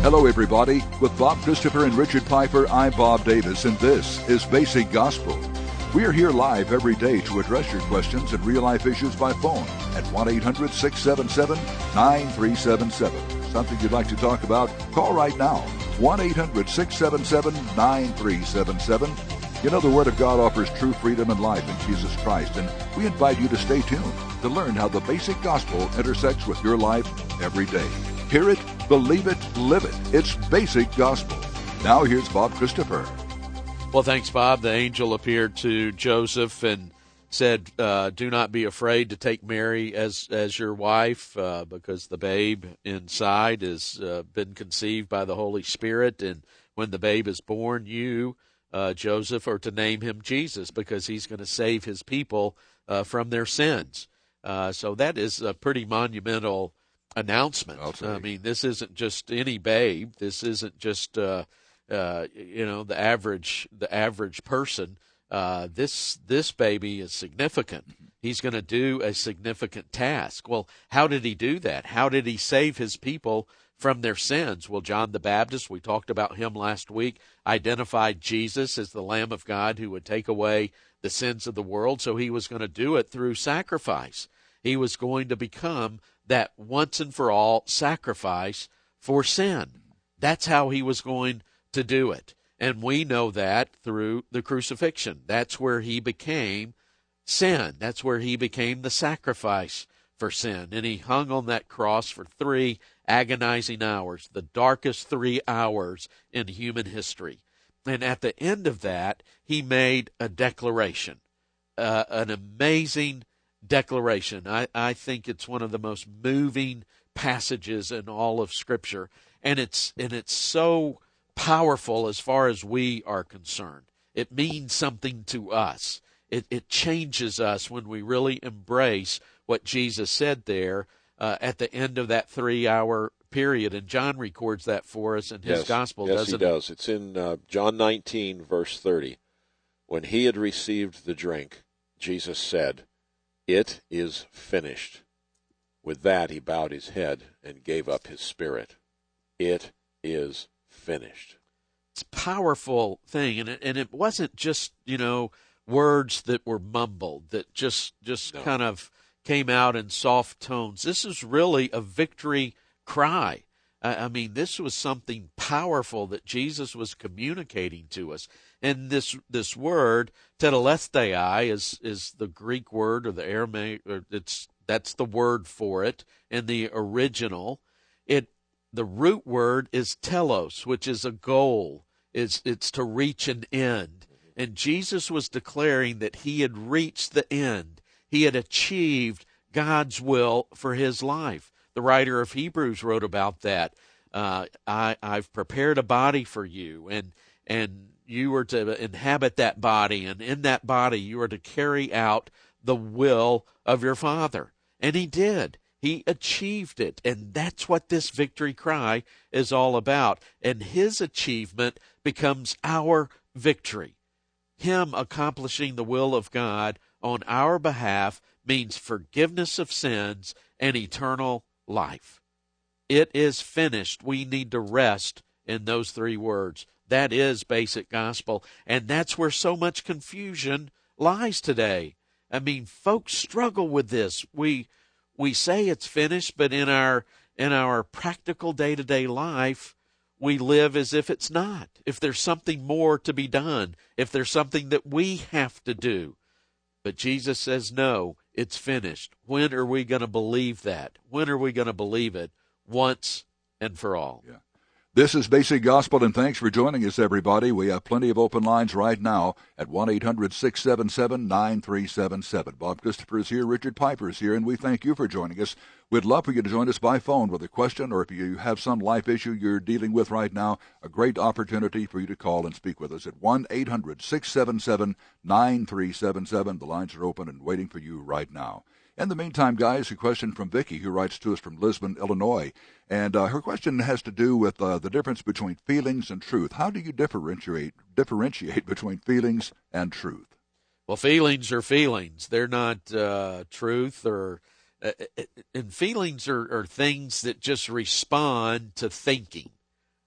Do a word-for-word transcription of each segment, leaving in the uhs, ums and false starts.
Hello, everybody. With Bob Christopher and Richard Piper, I'm Bob Davis, and this is Basic Gospel. We are here live every day to address your questions and real-life issues by phone at one eight hundred six seven seven nine three seven seven. Something you'd like to talk about? Call right now, one eight hundred six seven seven nine three seven seven. You know, the Word of God offers true freedom and life in Jesus Christ, and we invite you to stay tuned to learn how the basic gospel intersects with your life every day. Hear it, believe it, live it. It's Basic Gospel. Now here's Bob Christopher. Well, thanks, Bob. The angel appeared to Joseph and said, uh, do not be afraid to take Mary as, as your wife, uh, because the babe inside has uh, been conceived by the Holy Spirit, and when the babe is born, you Uh, Joseph, or to name him Jesus, because he's going to save his people uh, from their sins. Uh, so that is a pretty monumental announcement. I mean, this isn't just any babe. This isn't just uh, uh, you know the average the average person. Uh, this this baby is significant. He's going to do a significant task. Well, how did he do that? How did he save his people from their sins? Well, John the Baptist, we talked about him last week, identified Jesus as the Lamb of God who would take away the sins of the world, so he was going to do it through sacrifice. He was going to become that once and for all sacrifice for sin. That's how he was going to do it. And we know that through the crucifixion. That's where he became sin. That's where he became the sacrifice for sin. And he hung on that cross for three agonizing hours, the darkest three hours in human history. And at the end of that, he made a declaration, uh, an amazing declaration. I, I think it's one of the most moving passages in all of Scripture, and it's and it's so powerful as far as we are concerned. It means something to us. It, it changes us when we really embrace what Jesus said there uh, at the end of that three-hour period. And John records that for us in his yes, gospel, yes, doesn't he does. It? It's in uh, John nineteen, verse thirty. When he had received the drink, Jesus said, "It is finished." With that, he bowed his head and gave up his spirit. It is finished. It's a powerful thing, and it, and it wasn't just, you know, words that were mumbled, that just just No. kind of came out in soft tones. This is really a victory cry. I, I mean, this was something powerful that Jesus was communicating to us. And this this word, tetelestai, is is the Greek word, or the Aramaic, or it's that's the word for it in the original. It the root word is telos, which is a goal. It's it's to reach an end. And Jesus was declaring that he had reached the end. He had achieved God's will for his life. The writer of Hebrews wrote about that. Uh, I, I've prepared a body for you, and and you are to inhabit that body, and in that body you are to carry out the will of your Father. And he did. He achieved it, and that's what this victory cry is all about. And his achievement becomes our victory. Him accomplishing the will of God on our behalf means forgiveness of sins and eternal life. It is finished. We need to rest in those three words. That is basic gospel, and that's where so much confusion lies today. I mean, folks struggle with this. We we say it's finished, but in our in our practical day-to-day life, we live as if it's not, if there's something more to be done, if there's something that we have to do. But Jesus says, no, it's finished. When are we going to believe that? When are we going to believe it once and for all? Yeah. This is Basic Gospel, and thanks for joining us, everybody. We have plenty of open lines right now at one eight hundred six seven seven nine three seven seven. Bob Christopher is here, Richard Piper is here, and we thank you for joining us. We'd love for you to join us by phone with a question, or if you have some life issue you're dealing with right now, a great opportunity for you to call and speak with us at one eight hundred six seven seven nine three seven seven. The lines are open and waiting for you right now. In the meantime, guys, a question from Vicki, who writes to us from Lisbon, Illinois. And uh, her question has to do with uh, the difference between feelings and truth. How do you differentiate differentiate between feelings and truth? Well, feelings are feelings. They're not uh, truth, or uh, and feelings are, are things that just respond to thinking.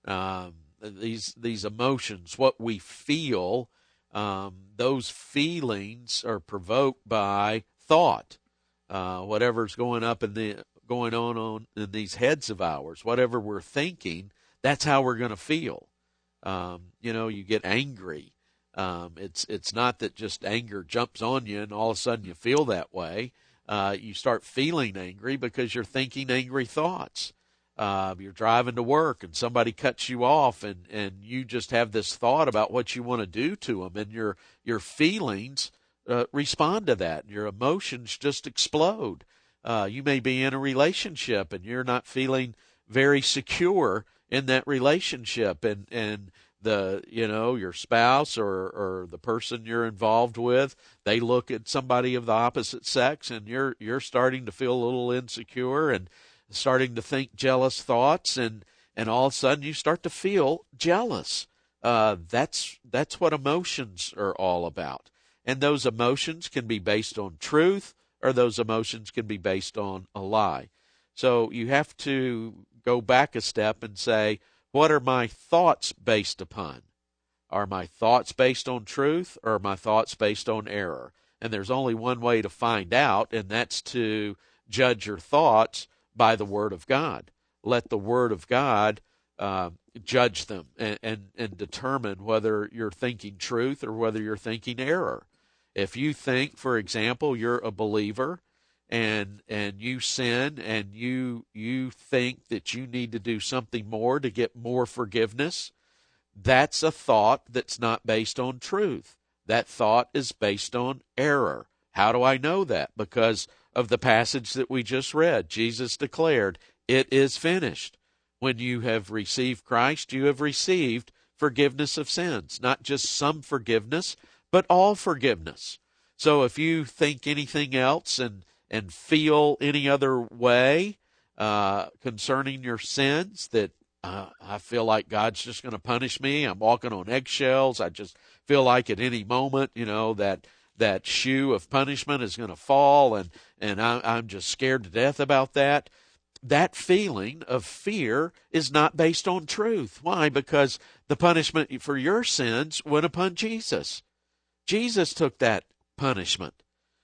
Um, these these emotions, what we feel, um, those feelings are provoked by thought. Uh, whatever's going up in the going on, on in these heads of ours, whatever we're thinking, that's how we're going to feel. Um, you know, you get angry. Um, it's it's not that just anger jumps on you and all of a sudden you feel that way. Uh, you start feeling angry because you're thinking angry thoughts. Uh, you're driving to work and somebody cuts you off, and, and you just have this thought about what you want to do to them, and your your feelings uh, respond to that. Your emotions just explode. Uh, you may be in a relationship and you're not feeling very secure in that relationship, and and the you know your spouse or or the person you're involved with, they look at somebody of the opposite sex, and you're you're starting to feel a little insecure and starting to think jealous thoughts, and and all of a sudden you start to feel jealous. Uh, that's that's what emotions are all about, and those emotions can be based on truth, or those emotions can be based on a lie. So you have to go back a step and say, what are my thoughts based upon? Are my thoughts based on truth, or are my thoughts based on error? And there's only one way to find out, and that's to judge your thoughts by the Word of God. Let the Word of God uh, judge them and, and, and determine whether you're thinking truth or whether you're thinking error. If you think, for example, you're a believer and and you sin and you you think that you need to do something more to get more forgiveness, that's a thought that's not based on truth. That thought is based on error. How do I know that? Because of the passage that we just read. Jesus declared, "It is finished." When you have received Christ, you have received forgiveness of sins. Not just some forgiveness, but all forgiveness. So if you think anything else and, and feel any other way uh, concerning your sins, that uh, I feel like God's just going to punish me, I'm walking on eggshells, I just feel like at any moment, you know, that that shoe of punishment is going to fall, and, and I, I'm just scared to death about that. That feeling of fear is not based on truth. Why? Because the punishment for your sins went upon Jesus. Jesus took that punishment.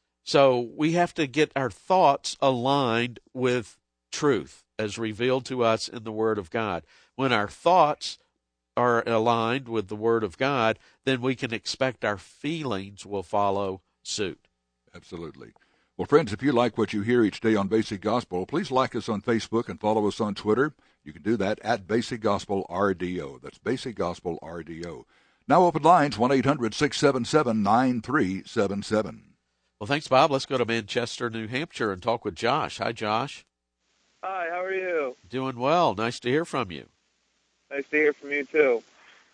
So we have to get our thoughts aligned with truth as revealed to us in the Word of God. When our thoughts are aligned with the Word of God, then we can expect our feelings will follow suit. Absolutely. Well, friends, if you like what you hear each day on Basic Gospel, please like us on Facebook and follow us on Twitter. You can do that at Basic Gospel R D O. That's Basic Gospel R D O. Now open lines, one eight hundred six seven seven nine three seven seven. Well, thanks, Bob. Let's go to Manchester, New Hampshire, and talk with Josh. Hi, Josh. Hi, how are you? Doing well. Nice to hear from you. Nice to hear from you, too.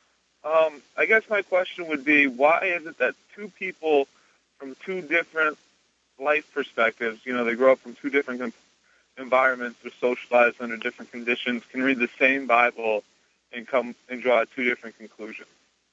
Um, I guess my question would be, why is it that two people from two different life perspectives, you know, they grow up from two different com- environments, they're socialized under different conditions, can read the same Bible and come and draw two different conclusions?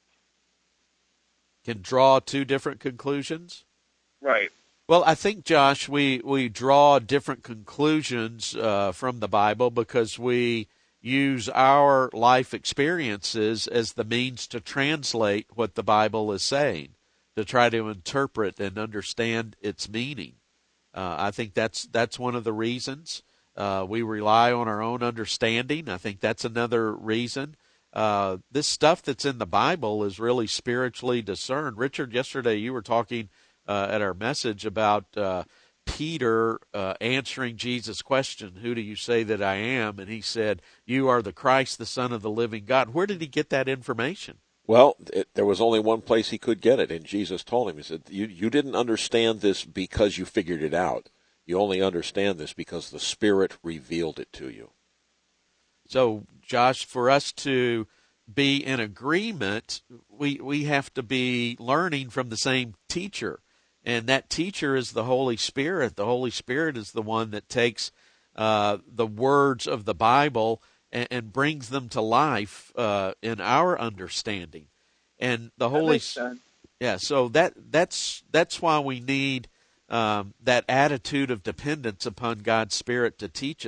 Can draw two different conclusions? Right. Well, I think, Josh, we, we draw different conclusions uh, from the Bible because we use our life experiences as the means to translate what the Bible is saying, to try to interpret and understand its meaning. Uh, I think that's that's one of the reasons. Uh, we rely on our own understanding. I think that's another reason. Uh, this stuff that's in the Bible is really spiritually discerned. Richard, yesterday you were talking uh, at our message about uh, Peter uh, answering Jesus' question, "Who do you say that I am?" And he said, "You are the Christ, the Son of the living God." Where did he get that information? Well, it, there was only one place he could get it, and Jesus told him, he said, you, you didn't understand this because you figured it out. You only understand this because the Spirit revealed it to you. So, Josh, for us to be in agreement, we we have to be learning from the same teacher. And that teacher is the Holy Spirit. The Holy Spirit is the one that takes uh, the words of the Bible and, and brings them to life uh, in our understanding. And the That Holy makes sense. Yeah, so that that's that's why we need um, that attitude of dependence upon God's Spirit to teach us.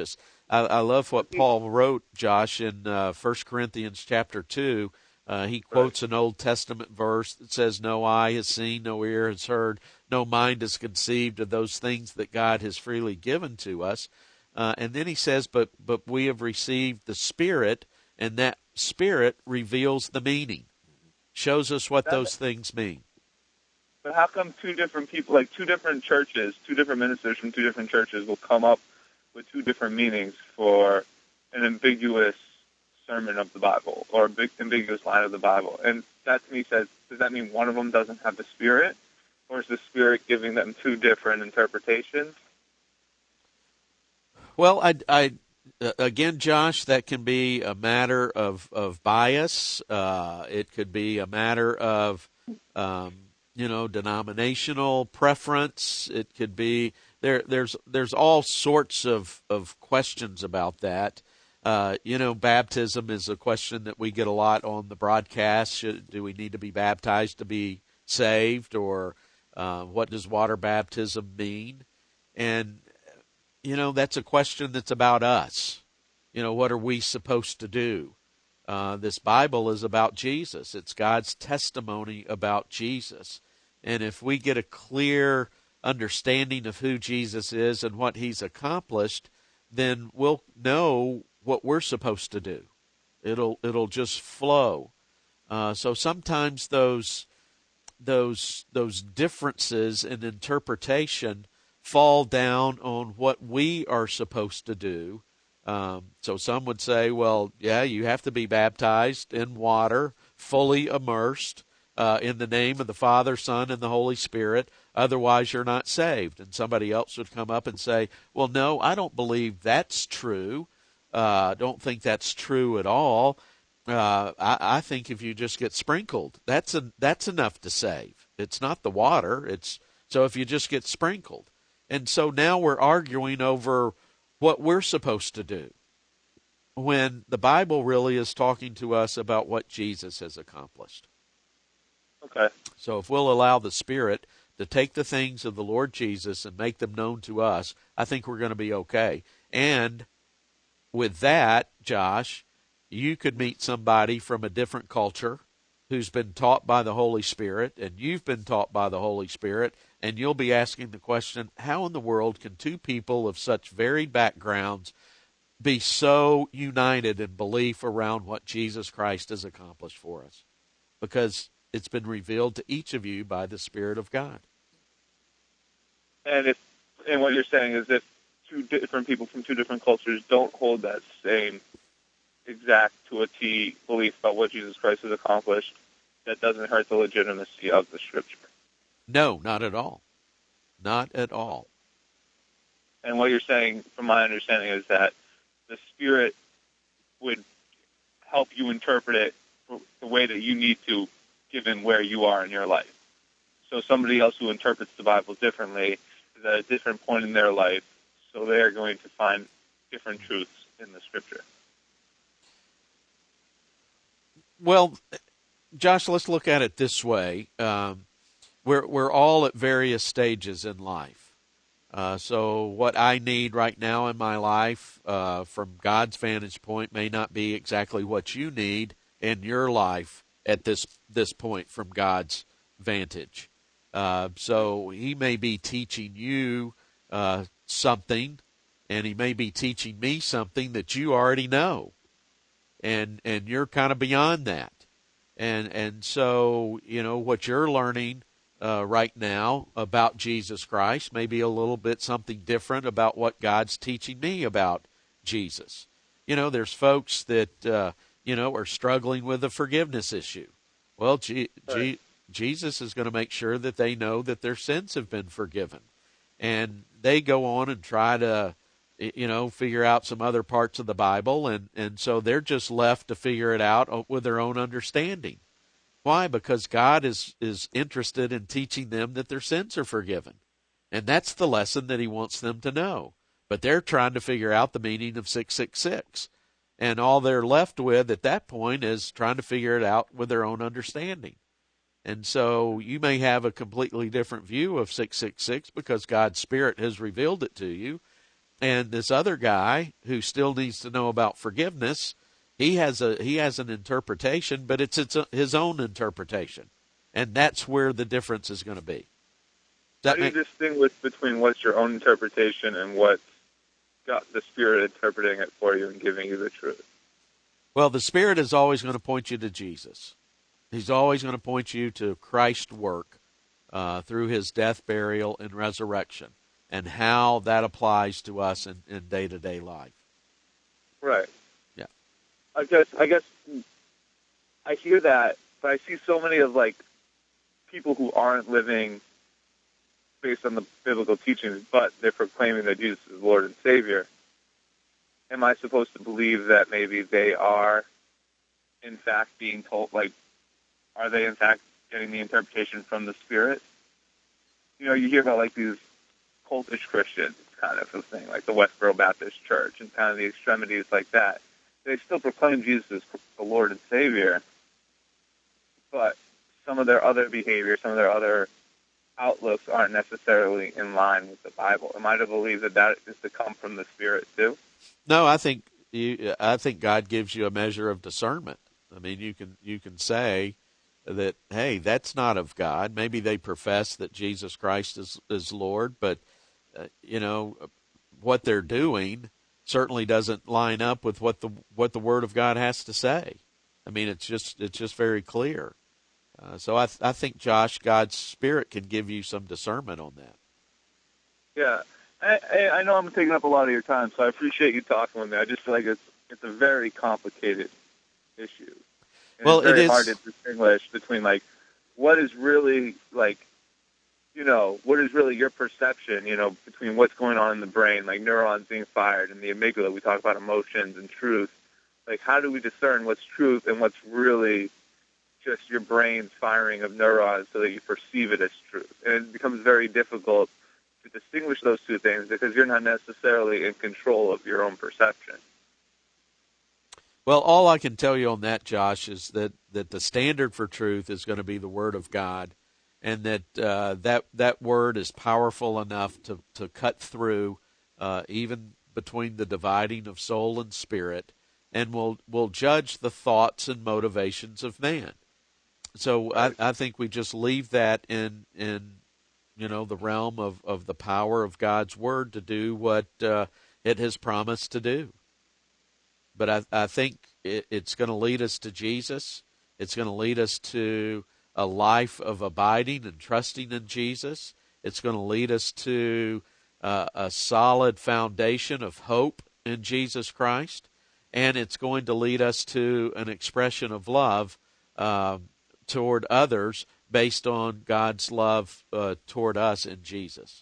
I, I love what Paul wrote, Josh, in uh, First Corinthians chapter two. Uh, he quotes an Old Testament verse that says, "No eye has seen, no ear has heard, no mind has conceived of those things that God has freely given to us." Uh, and then he says, but but we have received the Spirit, and that Spirit reveals the meaning, shows us what those things mean. But how come two different people, like two different churches, two different ministers from two different churches will come up with two different meanings for an ambiguous sermon of the Bible or a big ambiguous line of the Bible? And that to me says, does that mean one of them doesn't have the Spirit, or is the Spirit giving them two different interpretations? Well, I, I again, Josh, that can be a matter of of bias. Uh, it could be a matter of um, you know denominational preference. It could be there. There's there's all sorts of of questions about that. Uh, you know, baptism is a question that we get a lot on the broadcast. Should, do we need to be baptized to be saved, or uh, what does water baptism mean? And, you know, that's a question that's about us. You know, what are we supposed to do? Uh, this Bible is about Jesus. It's God's testimony about Jesus. And if we get a clear understanding of who Jesus is and what he's accomplished, then we'll know what we're supposed to do. It'll it'll just flow. Uh, so sometimes those those those differences in interpretation fall down on what we are supposed to do. Um, so some would say, well, yeah, you have to be baptized in water, fully immersed uh, in the name of the Father, Son, and the Holy Spirit. Otherwise, you're not saved. And somebody else would come up and say, well, no, I don't believe that's true. I uh, don't think that's true at all. Uh, I, I think if you just get sprinkled, that's a, that's enough to save. It's not the water. It's so if you just get sprinkled. And so now we're arguing over what we're supposed to do, when the Bible really is talking to us about what Jesus has accomplished. Okay. So if we'll allow the Spirit to take the things of the Lord Jesus and make them known to us, I think we're going to be okay. And with that, Josh, you could meet somebody from a different culture who's been taught by the Holy Spirit, and you've been taught by the Holy Spirit, and you'll be asking the question, how in the world can two people of such varied backgrounds be so united in belief around what Jesus Christ has accomplished for us? Because it's been revealed to each of you by the Spirit of God. And if and what you're saying is if two different people from two different cultures don't hold that same exact to a T belief about what Jesus Christ has accomplished, that doesn't hurt the legitimacy of the Scripture. No, not at all. Not at all. And what you're saying, from my understanding, is that the Spirit would help you interpret it the way that you need to, given where you are in your life. So somebody else who interprets the Bible differently is at a different point in their life, so they're going to find different truths in the Scripture. Well, Josh, let's look at it this way. Um, we're we're all at various stages in life. Uh, so what I need right now in my life, uh, from God's vantage point, may not be exactly what you need in your life at this this point from God's vantage. Uh, so He may be teaching you uh, something, and He may be teaching me something that you already know, and and you're kind of beyond that. And and so, you know, what you're learning uh, right now about Jesus Christ may be a little bit something different about what God's teaching me about Jesus. You know, there's folks that, uh, you know, are struggling with a forgiveness issue. Well, G- G- Jesus is going to make sure that they know that their sins have been forgiven. And they go on and try to, you know, figure out some other parts of the Bible, and, and so they're just left to figure it out with their own understanding. Why? Because God is, is interested in teaching them that their sins are forgiven. And that's the lesson that He wants them to know. But they're trying to figure out the meaning of six six six. And all they're left with at that point is trying to figure it out with their own understanding. And so you may have a completely different view of six six six because God's Spirit has revealed it to you. And this other guy who still needs to know about forgiveness, he has a he has an interpretation, but it's, it's a, his own interpretation. And that's where the difference is going to be. How do you distinguish between what's your own interpretation and what's got the Spirit interpreting it for you and giving you the truth? Well, the Spirit is always going to point you to Jesus. He's always going to point you to Christ's work uh, through his death, burial, and resurrection, and how that applies to us in, in day-to-day life. Right. Yeah. I guess I guess I hear that, but I see so many of like people who aren't living based on the biblical teachings, but they're proclaiming that Jesus is Lord and Savior. Am I supposed to believe that maybe they are, in fact, being told, like, are they, in fact, getting the interpretation from the Spirit? You know, you hear about, like, these cultish Christians kind of a thing, like the Westboro Baptist Church and kind of the extremities like that. They still proclaim Jesus as the Lord and Savior, but some of their other behavior, some of their other outlooks aren't necessarily in line with the Bible. Am I to believe that that is to come from the Spirit too? No, I think you, I think God gives you a measure of discernment. I mean, you can you can say that, hey, that's not of God. Maybe they profess that Jesus Christ is, is Lord, but uh, you know what they're doing certainly doesn't line up with what the what the Word of God has to say. I mean, it's just it's just very clear. Uh, so I th- I think, Josh, God's Spirit can give you some discernment on that. Yeah. I, I know I'm taking up a lot of your time, so I appreciate you talking with me. I just feel like it's it's a very complicated issue. And well, it's very it is hard to distinguish between like what is really like, you know, what is really your perception, you know, between what's going on in the brain, like neurons being fired and the amygdala. We talk about emotions and truth. Like, how do we discern what's truth and what's really just your brain's firing of neurons so that you perceive it as truth? And it becomes very difficult to distinguish those two things because you're not necessarily in control of your own perception. Well, all I can tell you on that, Josh, is that, that the standard for truth is going to be the Word of God, and that uh, that that Word is powerful enough to, to cut through uh, even between the dividing of soul and spirit, and will will judge the thoughts and motivations of man. So I, I think we just leave that in in you know, the realm of, of the power of God's Word to do what uh, it has promised to do. But I, I think it, it's going to lead us to Jesus. It's going to lead us to a life of abiding and trusting in Jesus. It's going to lead us to uh, a solid foundation of hope in Jesus Christ. And it's going to lead us to an expression of love uh, toward others based on God's love uh, toward us in Jesus.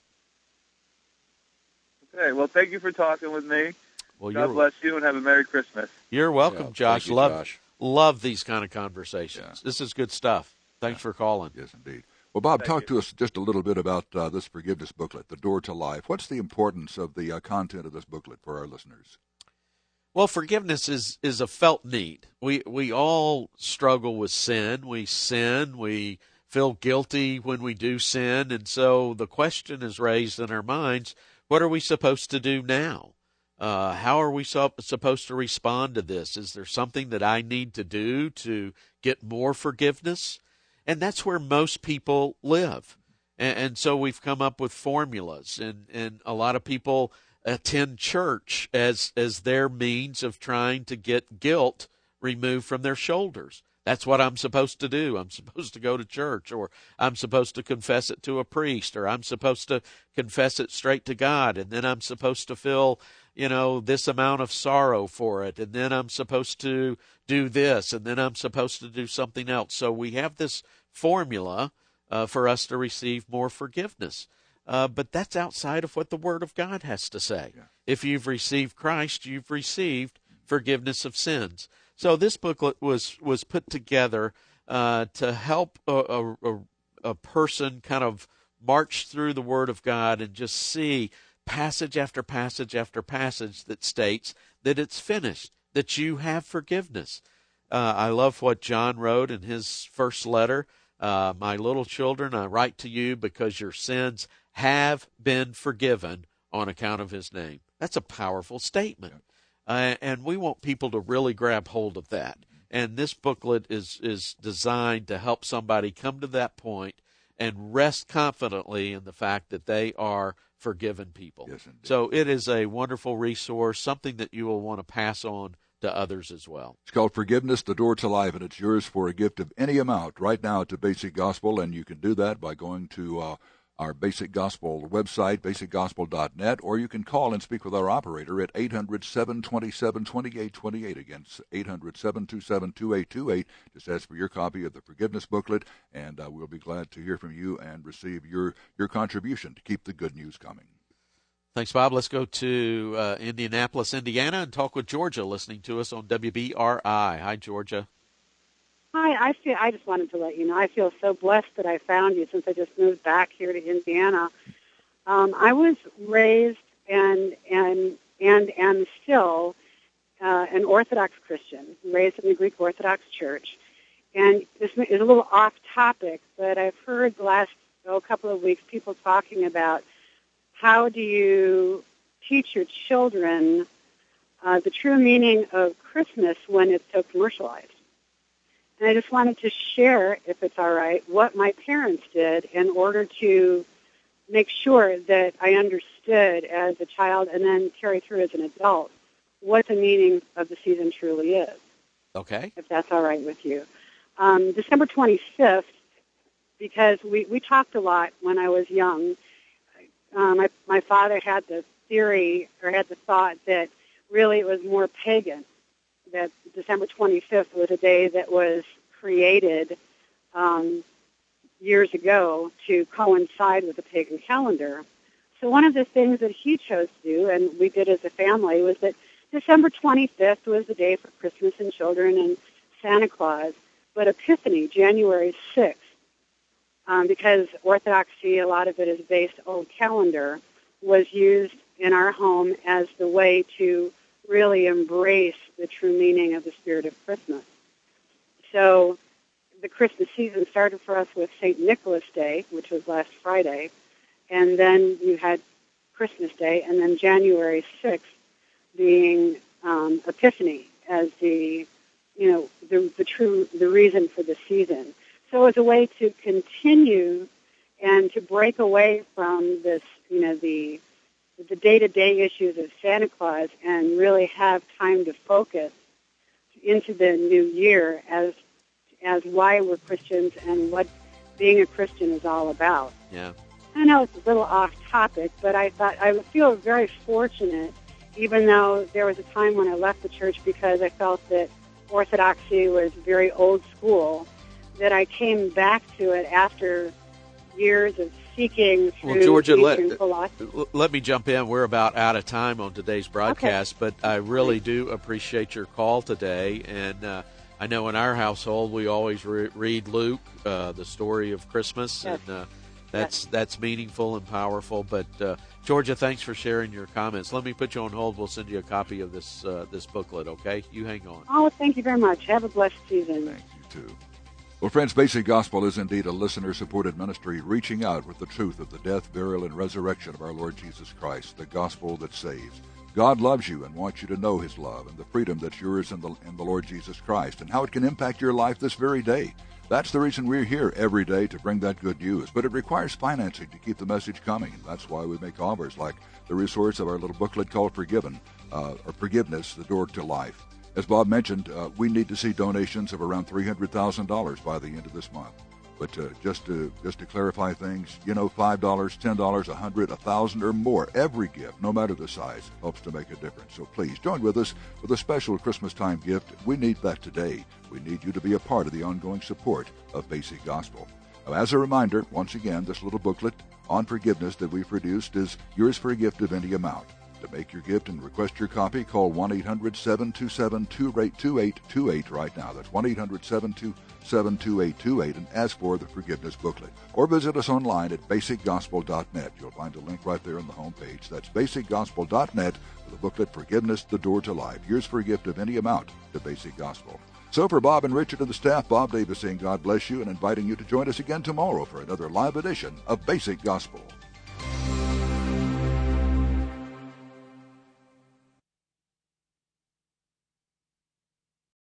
Okay, well, thank you for talking with me. Well, God bless you and have a Merry Christmas. You're welcome, Yeah, Josh. you, love Josh. love these kind of conversations. Yeah. This is good stuff. Thanks Yeah. for calling. Yes, indeed. Well, Bob, Thank talk you. to us just a little bit about uh, this forgiveness booklet, The Door to Life. What's the importance of the uh, content of this booklet for our listeners? Well, forgiveness is, is a felt need. We we all struggle with sin. We sin. We feel guilty when we do sin. And so the question is raised in our minds, what are we supposed to do now? Uh, how are we so, supposed to respond to this? Is there something that I need to do to get more forgiveness? And that's where most people live. And, and so we've come up with formulas, and, and a lot of people attend church as as their means of trying to get guilt removed from their shoulders. That's what I'm supposed to do. I'm supposed to go to church, or I'm supposed to confess it to a priest, or I'm supposed to confess it straight to God, and then I'm supposed to feel, you know, this amount of sorrow for it, and then I'm supposed to do this, and then I'm supposed to do something else. So we have this formula uh, for us to receive more forgiveness. Uh, but that's outside of what the Word of God has to say. Yeah. If you've received Christ, you've received forgiveness of sins. So this booklet was was put together uh, to help a, a, a person kind of march through the Word of God and just see passage after passage after passage that states that it's finished, that you have forgiveness. Uh, I love what John wrote in his first letter. Uh, my little children, I write to you because your sins have been forgiven on account of his name. That's a powerful statement. Uh, and we want people to really grab hold of that. And this booklet is, is designed to help somebody come to that point and rest confidently in the fact that they are forgiven people. Yes, indeed. So it is a wonderful resource, something that you will want to pass on to others as well. It's called Forgiveness, the Door to Life, and it's yours for a gift of any amount right now to Basic Gospel, and you can do that by going to uh, our Basic Gospel website, basic gospel dot net, or you can call and speak with our operator at eight hundred, seven two seven, two eight two eight. Again, eight hundred, seven two seven, two eight two eight. Just ask for your copy of the Forgiveness booklet, and uh, we'll be glad to hear from you and receive your, your contribution to keep the good news coming. Thanks, Bob. Let's go to uh, Indianapolis, Indiana, and talk with Georgia, listening to us on W B R I. Hi, Georgia. Hi, I feel. I just wanted to let you know I feel so blessed that I found you since I just moved back here to Indiana. Um, I was raised and and and am still uh, an Orthodox Christian, raised in the Greek Orthodox Church. And this is a little off topic, but I've heard the last oh, couple of weeks people talking about how do you teach your children uh, the true meaning of Christmas when it's so commercialized. And I just wanted to share, if it's all right, what my parents did in order to make sure that I understood as a child and then carry through as an adult what the meaning of the season truly is. Okay. If that's all right with you. Um, December twenty-fifth, because we, we talked a lot when I was young. Um, my, my father had the theory or had the thought that really it was more pagan, that December twenty-fifth was a day that was created um, years ago to coincide with the pagan calendar. So one of the things that he chose to do, and we did as a family, was that December twenty-fifth was the day for Christmas and children and Santa Claus, but Epiphany, January sixth, um, because Orthodoxy, a lot of it is based on calendar, was used in our home as the way to really embrace the true meaning of the spirit of Christmas. So the Christmas season started for us with Saint Nicholas Day, which was last Friday, and then you had Christmas Day, and then January sixth being um, Epiphany as the, you know, the, the true, the reason for the season. So as a way to continue and to break away from this, you know, the the day-to-day issues of Santa Claus and really have time to focus into the new year as as why we're Christians and what being a Christian is all about. Yeah. I know it's a little off topic, but I thought I feel very fortunate, even though there was a time when I left the church because I felt that Orthodoxy was very old school, that I came back to it after years of seeking through well, Georgia, let, philosophy. let me jump in. We're about out of time on today's broadcast, okay. But I really do appreciate your call today. And uh, I know in our household we always re- read Luke, uh, the story of Christmas, yes. and uh, that's yes. that's meaningful and powerful. But uh, Georgia, thanks for sharing your comments. Let me put you on hold. We'll send you a copy of this uh, this booklet. Okay, you hang on. Oh, thank you very much. Have a blessed season. Thank you too. Well, friends, Basic Gospel is indeed a listener-supported ministry reaching out with the truth of the death, burial, and resurrection of our Lord Jesus Christ, the gospel that saves. God loves you and wants you to know his love and the freedom that's yours in the, in the Lord Jesus Christ and how it can impact your life this very day. That's the reason we're here every day, to bring that good news. But it requires financing to keep the message coming, and that's why we make offers like the resource of our little booklet called Forgiven, uh, or Forgiveness, the Door to Life. As Bob mentioned, uh, we need to see donations of around three hundred thousand dollars by the end of this month. But uh, just to just to clarify things, you know, five dollars, ten dollars, one hundred dollars, one thousand dollars or more, every gift, no matter the size, helps to make a difference. So please join with us with a special Christmas time gift. We need that today. We need you to be a part of the ongoing support of Basic Gospel. Now, as a reminder, once again, this little booklet on forgiveness that we've produced is yours for a gift of any amount. To make your gift and request your copy, call one eight hundred, seven two seven, two eight two eight right now. That's one eight hundred, seven two seven, two eight two eight and ask for the Forgiveness booklet. Or visit us online at basic gospel dot net. You'll find a link right there on the home page. That's basic gospel dot net for the booklet Forgiveness, the Door to Life. Yours for a gift of any amount to Basic Gospel. So for Bob and Richard and the staff, Bob Davis saying God bless you and inviting you to join us again tomorrow for another live edition of Basic Gospel.